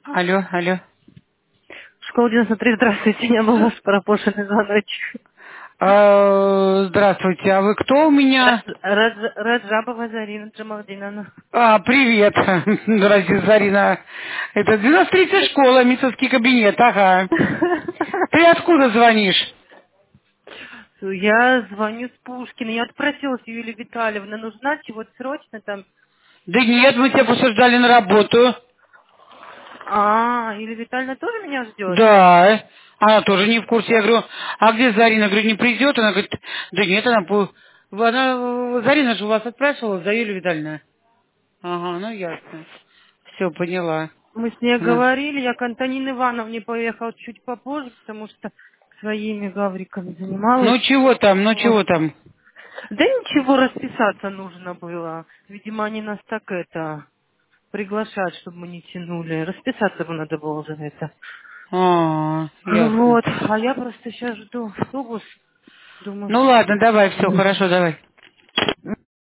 Алло, алло. Школа 93, здравствуйте, я был ваш пропущенный звоночек. Здравствуйте, а вы кто у меня? Раджабова Зарина Джамалдиновна. Привет. Здравствуйте, Зарина. Это 93-я школа, мисовский кабинет, ага. Ты откуда звонишь? Я звоню с Пушкина. Я отпросилась, Юлия Витальевна, нужна чего-то срочно там. Да нет, мы тебя просто ждали на работу. Юлия Витальевна тоже меня ждет? Да. Она тоже не в курсе. Я говорю, а где Зарина? Говорю, не придет. Она говорит, да нет, Зарина же у вас отпрашивала, за Юлию Витальевна. Ага, ну ясно. Все, поняла. Мы с ней Она, говорили, я к Антонине Ивановне поехала чуть попозже, потому что своими гавриками занималась. ну чего там, ну Вот. чего там? Да ничего, расписаться нужно было. Видимо, они нас так приглашать, чтобы мы не тянули. Расписаться бы надо было за это. Ясно. Вот. А я просто сейчас жду автобус. Думаю, Ну что ладно, буду. давай, все, хорошо, давай.